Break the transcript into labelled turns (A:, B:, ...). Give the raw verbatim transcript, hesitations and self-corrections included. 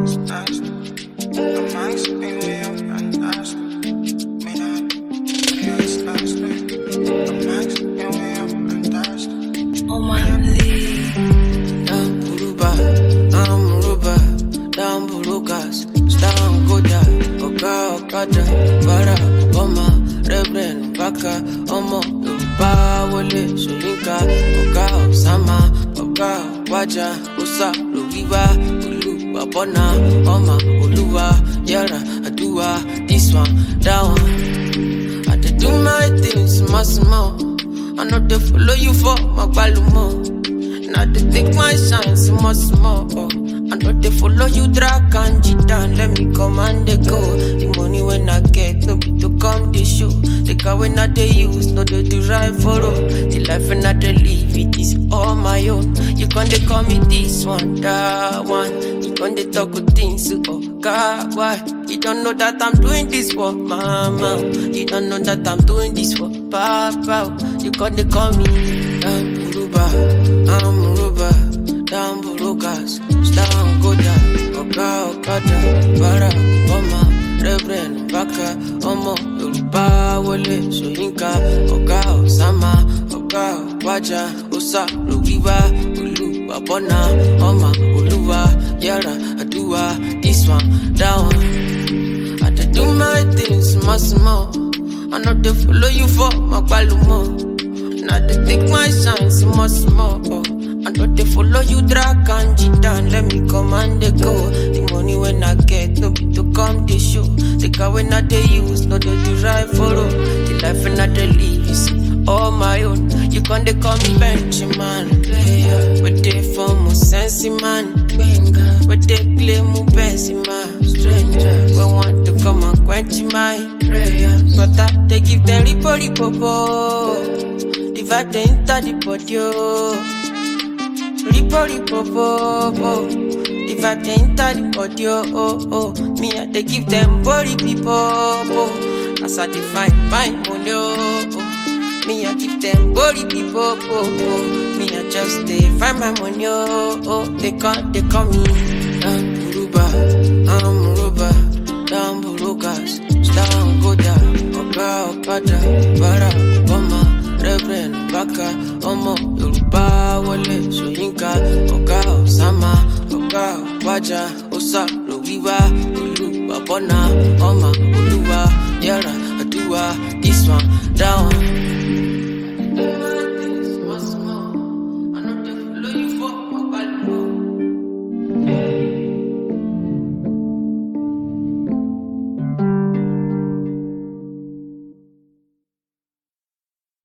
A: Oh my lead.
B: Down Buruba, I'm Muruba, down Burukas, Stan Goda, Oka Okada, Bara, Obama, Reverend, Baka, Omo, Yoruba, Wole, Soyinka, Oka, Osama, Oka, Waja, Usa, Lugiba, Ulu, Wabona, Oma, Uluwa, Yara, Adua, this one, that one. I dey do my things, small, small. I know they follow you for my balumo. Now they take my shine, small, small. Oh. I know they follow you, drag and cheat down. Let me come and they go. The money when I get, no be to come the show. The car when I they use, no they do right for all. The life when I they live, it is all my own. You can they call me this one, that one. You can they talk good things, oh God, why? You don't know that I'm doing this for mama. You don't know that I'm doing this for papa. You can they call me down Buruba, I'm Muruba, down Burukas, Stan Goda, Oka Okada, Bara, Obama, Reverend, Baka, Omo, Yoruba, Wole, Soyinka, Oka Osama, Oka Waja, Usa, Lugiba, Ulu, Wabona, Oma, Uluwa, Yara, Adua, this one, that one. I dey do my things, small, small. I know they follow you for my balumo. Now they take my shine, small, small. I know they follow you, drag and cheat down. Let me come and they go. The money when I get, no be to come the show. The car when I they use, no they do right for all. The life when I they live is all my own. You can they call me Benjamin, player. But they form a sense man. But they play my best man. Strangers, we want to come and quench my prayers. But I, they give them ripo ripo. Divide the enter the body. Ripo ripo po. Divide the enter the body. Oh oh. Me I they give them body people. As I define my money. Oh. Me I give them body people. Oh. Me I just they find my money. Oh. They call they call me down Buruba, I'm Muruba, down Burukas, Stan Goda, Oka Okada, Bara, Obama, Reverend, Baka, Omo, Yoruba, Wole, Soyinka, Oka Osama, Oka Waja, Usa, Lugiba, Ulu, Wabona, Oma, Uluwa, Yara, Adua, this one, that one.